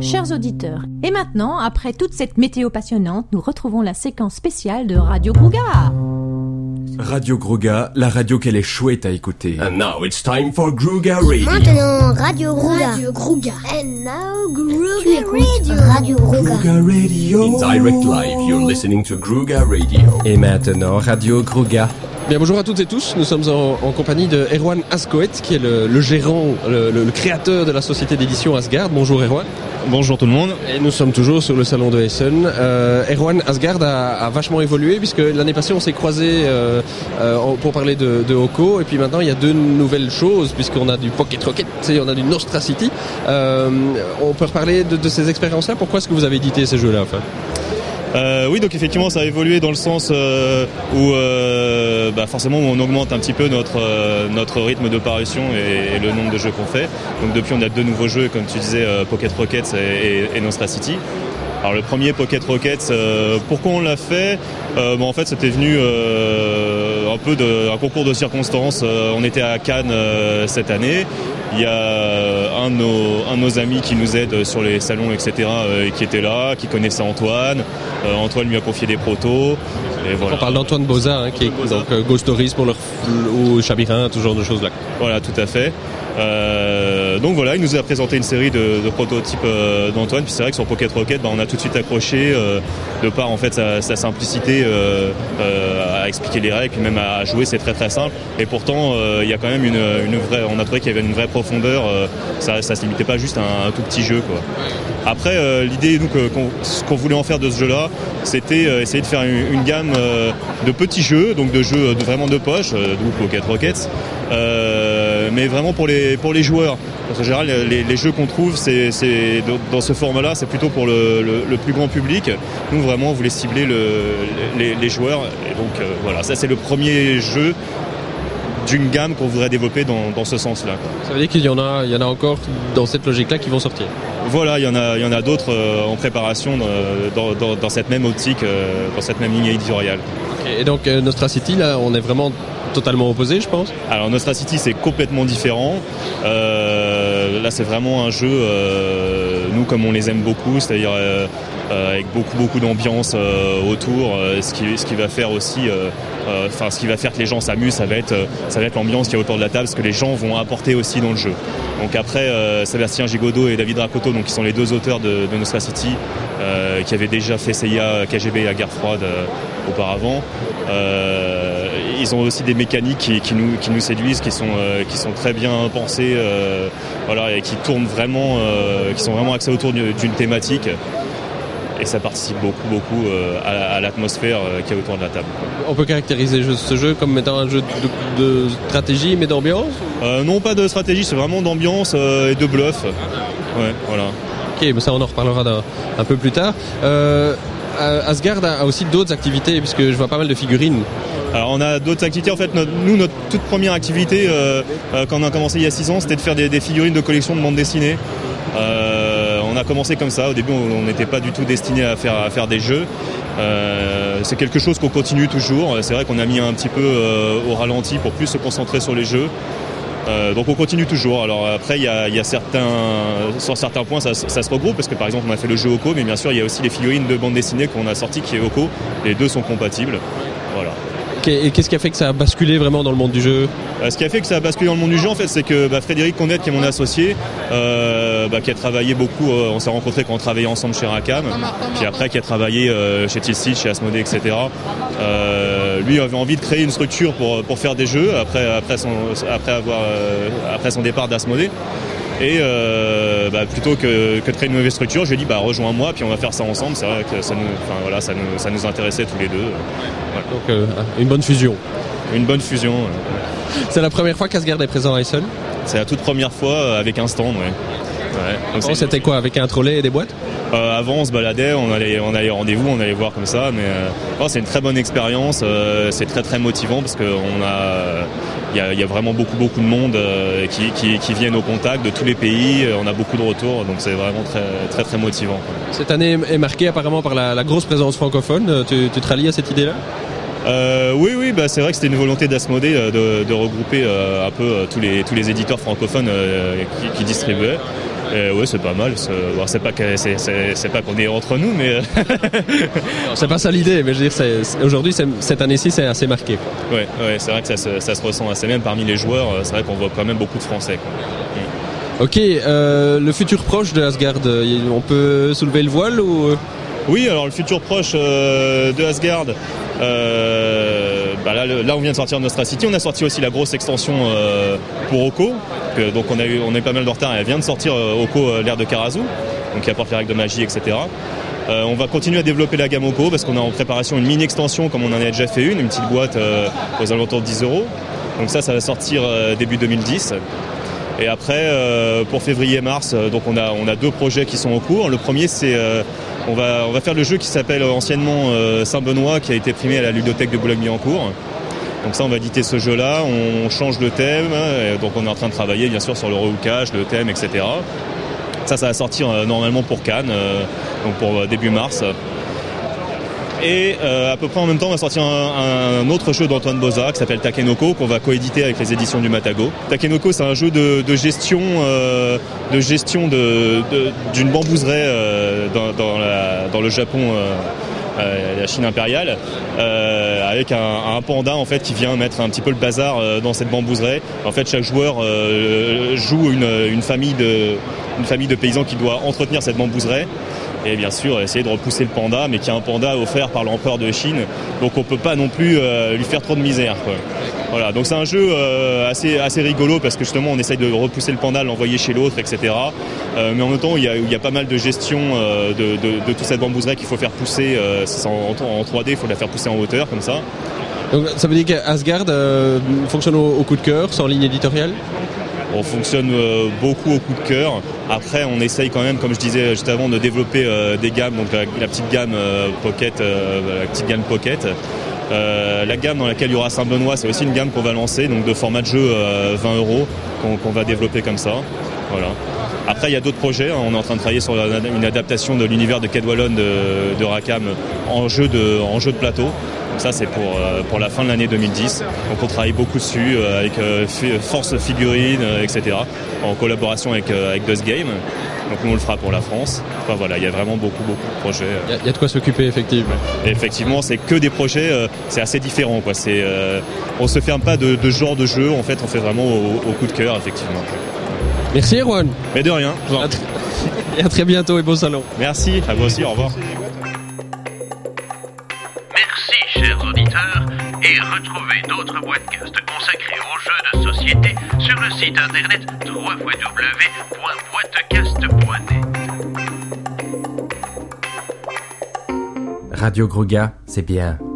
chers auditeurs. Et maintenant, après toute cette météo passionnante, nous retrouvons la séquence spéciale de Radio Grouga. Radio Grouga, la radio qu'elle est chouette à écouter. And now it's time for Grouga Radio. Maintenant, Radio Grouga. Radio Grouga. And now Grouga Radio. Radio Grouga. Grouga Radio. In direct live, you're listening to Grouga Radio. Et maintenant, Radio Grouga. Bien, bonjour à toutes et tous, nous sommes en compagnie de Erwan Ascoët, qui est le gérant, le créateur de la société d'édition Asgard. Bonjour Erwan. Bonjour tout le monde. Et nous sommes toujours sur le salon de Essen. Erwan, Asgard a vachement évolué, puisque l'année passée on s'est croisés pour parler de Oko, et puis maintenant il y a deux nouvelles choses, puisqu'on a du Pocket Rocket et on a du Nostra City. On peut reparler de ces expériences-là. Pourquoi est-ce que vous avez édité ces jeux-là, enfin ? Oui, donc effectivement ça a évolué dans le sens où forcément on augmente un petit peu notre rythme de parution et le nombre de jeux qu'on fait. Donc depuis on a deux nouveaux jeux, comme tu disais, Pocket Rockets et Nostra City. Alors le premier Pocket Rockets, pourquoi on l'a fait ? En fait c'était venu un peu d'un concours de circonstances. On était à Cannes cette année. Il y a un de nos amis qui nous aide sur les salons, etc., qui était là, qui connaissait Antoine. Antoine lui a confié des protos. Et voilà. On parle d'Antoine Boza, qui est donc Ghost Stories ou Chabirin, tout ce genre de choses là. Voilà, tout à fait. Donc voilà, il nous a présenté une série de prototypes d'Antoine. Puis c'est vrai que sur Pocket Rocket, on a tout de suite accroché de par en fait sa simplicité à expliquer les règles, puis même à jouer, c'est très très simple. Et pourtant, il y a quand même une vraie. On a trouvé qu'il y avait une vraie profondeur. Ça se limitait pas juste à un tout petit jeu, quoi. Après, l'idée ce qu'on voulait en faire de ce jeu-là, c'était essayer de faire une gamme de petits jeux, donc de jeux vraiment de poche, d'où Pocket Rockets. Mais vraiment pour les joueurs. Parce qu'en général, les jeux qu'on trouve, c'est dans ce format-là, c'est plutôt pour le plus grand public. Nous, vraiment, on voulait cibler les joueurs. Et donc, voilà, ça, c'est le premier jeu d'une gamme qu'on voudrait développer dans ce sens-là, quoi. Ça veut dire qu'il y en a encore dans cette logique-là qui vont sortir. Voilà, il y en a d'autres en préparation dans cette même optique, dans cette même ligne éditoriale. Okay. Et donc, Nostra City, là, on est vraiment totalement opposé, je pense. Alors Nostra City, c'est complètement différent. Là, c'est vraiment un jeu, nous, comme on les aime beaucoup, c'est-à-dire avec beaucoup d'ambiance autour. Ce qui va faire aussi, ce qui va faire que les gens s'amusent, ça va être l'ambiance qui est autour de la table, ce que les gens vont apporter aussi dans le jeu. Donc après, Sébastien Gigodeau et David Rakoto, donc qui sont les deux auteurs de Nostra City, qui avaient déjà fait CIA, KGB à Guerre froide auparavant. Ils ont aussi des mécaniques qui nous séduisent, qui sont très bien pensées, et qui tournent vraiment, qui sont vraiment axés autour d'une thématique. Et ça participe beaucoup à l'atmosphère qui est autour de la table. On peut caractériser ce jeu comme étant un jeu de stratégie, mais d'ambiance ? Non, pas de stratégie, c'est vraiment d'ambiance et de bluff. Ouais, voilà. Ok, mais ça on en reparlera un peu plus tard. Asgard a aussi d'autres activités, puisque je vois pas mal de figurines. Alors on a d'autres activités, en fait notre toute première activité quand on a commencé il y a 6 ans, c'était de faire des figurines de collection de bande dessinée. On a commencé comme ça, au début on n'était pas du tout destiné à faire des jeux. C'est quelque chose qu'on continue toujours, c'est vrai qu'on a mis un petit peu au ralenti pour plus se concentrer sur les jeux. Donc on continue toujours. Alors après il y a sur certains points ça se regroupe, parce que par exemple on a fait le jeu Oko, mais bien sûr il y a aussi les figurines de bande dessinée qu'on a sorties qui est Oko. Les deux sont compatibles. Voilà. Et qu'est-ce qui a fait que ça a basculé vraiment dans le monde du jeu ? Ce qui a fait que ça a basculé dans le monde du jeu, en fait, c'est que Frédéric Condette, qui est mon associé, qui a travaillé beaucoup, on s'est rencontrés quand on travaillait ensemble chez Rackham, puis après qui a travaillé chez Tilsit, chez Asmodée, etc. Lui avait envie de créer une structure pour faire des jeux après son départ d'Asmodée. Et plutôt que de créer une nouvelle structure, je lui ai dit rejoins-moi, puis on va faire ça ensemble. C'est vrai que ça nous intéressait tous les deux. Voilà. Donc une bonne fusion. Une bonne fusion. C'est la première fois qu'Asgard est présent à Essen ? C'est la toute première fois avec un stand, ouais. Donc c'était quoi, avec un trolley et des boîtes ? Avant on se baladait, on allait rendez-vous, on allait voir comme ça, mais c'est une très bonne expérience, c'est très très motivant parce que il y a vraiment beaucoup de monde qui viennent au contact de tous les pays, on a beaucoup de retours, donc c'est vraiment très très très motivant. Cette année est marquée apparemment par la grosse présence francophone, tu te rallies à cette idée-là ? Oui, c'est vrai que c'était une volonté d'Asmodée de regrouper un peu tous les éditeurs francophones qui distribuaient. Ouais, c'est pas mal. C'est pas qu'on est entre nous, mais C'est pas ça l'idée, mais je veux dire, aujourd'hui, cette année-ci, c'est assez marqué. Ouais, c'est vrai que ça se ressent assez, même parmi les joueurs. C'est vrai qu'on voit quand même beaucoup de Français, quoi. Ok, le futur proche de Asgard, on peut soulever le voile ou... Oui, alors le futur proche de Asgard, là on vient de sortir Nostra City, on a sorti aussi la grosse extension pour Oko, donc on a eu pas mal de retard, elle vient de sortir Oko l'ère de Karazu, donc qui apporte les règles de magie, etc. On va continuer à développer la gamme Oko parce qu'on a en préparation une mini extension comme on en a déjà fait une petite boîte aux alentours de 10 €. Donc ça va sortir début 2010. Et après, pour février-mars, donc on a 2 projets qui sont en cours. Le premier, c'est on va faire le jeu qui s'appelle anciennement Saint-Benoît, qui a été primé à la ludothèque de Boulogne-Billancourt. Donc ça, on va éditer ce jeu-là, on change de thème, donc on est en train de travailler bien sûr sur le rehookage, le thème, etc. Ça va sortir normalement pour Cannes, donc pour début mars. Et à peu près en même temps, on va sortir un autre jeu d'Antoine Boza qui s'appelle Takenoko, qu'on va coéditer avec les éditions du Matago. Takenoko, c'est un jeu de gestion d'une bambouseraie dans le Japon, la Chine impériale, avec un panda en fait qui vient mettre un petit peu le bazar dans cette bambouseraie. En fait, chaque joueur joue une famille de paysans qui doit entretenir cette bambouseraie. Et bien sûr essayer de repousser le panda, mais qui est un panda offert par l'empereur de Chine, donc on peut pas non plus lui faire trop de misère, quoi. Voilà, donc c'est un jeu assez rigolo parce que justement on essaye de repousser le panda, l'envoyer chez l'autre, etc. Mais en même temps il y a pas mal de gestion de toute cette bambouseraie qu'il faut faire pousser en 3D, il faut la faire pousser en hauteur comme ça. Donc ça veut dire qu'Asgard fonctionne au coup de cœur, sans ligne éditoriale? On fonctionne beaucoup au coup de cœur. Après, on essaye quand même, comme je disais juste avant, de développer des gammes. Donc la petite gamme Pocket, la gamme dans laquelle il y aura Saint-Benoît, c'est aussi une gamme qu'on va lancer, donc de format de jeu 20 € qu'on va développer comme ça. Voilà. Après, il y a d'autres projets. On est en train de travailler sur une adaptation de l'univers de Cadwallon de Rackham en jeu de plateau. Donc ça, c'est pour la fin de l'année 2010. Donc on travaille beaucoup dessus avec Force Figurines, etc. en collaboration avec Dust Game. Donc nous, on le fera pour la France. Enfin voilà, il y a vraiment beaucoup de projets. Il y a de quoi s'occuper, effectivement. Et effectivement, c'est que des projets, c'est assez différent, quoi. On se ferme pas de genre de jeu. En fait, on fait vraiment au coup de cœur, effectivement. Merci Erwan. Mais de rien. Et à très bientôt et bon salon. Merci, à vous aussi, au revoir. Merci chers auditeurs et retrouvez d'autres podcasts consacrés aux jeux de société sur le site internet www.boitecast.net. Radio Groga, c'est bien.